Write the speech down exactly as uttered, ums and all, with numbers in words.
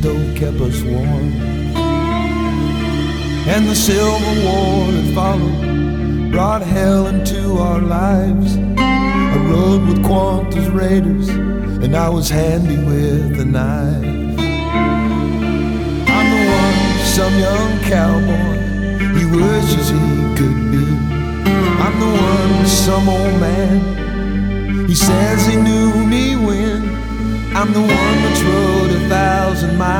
stove kept us warm. And the Civil War that followed brought hell into our lives. I rode with Qantas raiders, and I was handy with a knife. I'm the one some young cowboy he wishes he could be. I'm the one some old man he says he knew me when. I'm the one that's rode a thousand miles